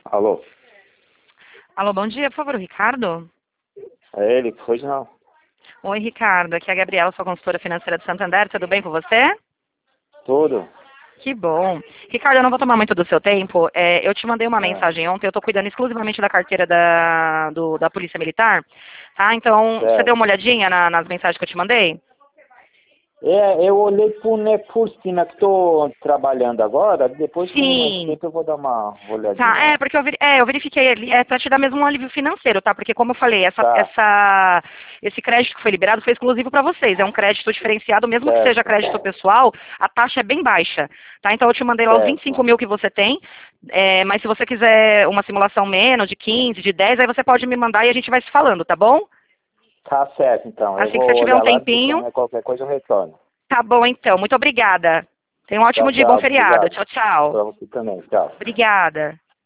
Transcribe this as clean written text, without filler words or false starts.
Alô? Alô, bom dia, por favor, o Ricardo? É ele? Pois não. Oi, Ricardo, aqui é a Gabriela, sua consultora financeira do Santander, tudo bem com você? Tudo? Que bom. Ricardo, eu não vou tomar muito do seu tempo, eu te mandei uma Ah, mensagem ontem, eu estou cuidando exclusivamente da carteira da Polícia Militar, tá? Então, você deu certo. uma olhadinha nas mensagens que eu te mandei? Eu olhei por cima que estou trabalhando agora, depois com mais Sim. tempo eu vou dar uma Tá, olhadinha lá. porque eu verifiquei ali, pra te dar mesmo um alívio financeiro, tá? Porque como eu falei, Tá, esse crédito que foi liberado foi exclusivo para vocês, é um crédito diferenciado, mesmo que seja certo, crédito pessoal, a taxa é bem baixa, tá? Então eu te mandei lá os 25 certo. mil que você tem, mas se você quiser uma simulação menos, de 15, de 10, aí você pode me mandar e a gente vai se falando, tá bom? Tá certo, então. Eu Assim que você vou tiver um olhar lá, depois tempinho, né, qualquer coisa eu retorno. tá bom então, muito obrigada. Tenha um ótimo Tchau, dia e bom tchau. feriado. Obrigado. Tchau, tchau. Para você também. Tchau. Obrigada.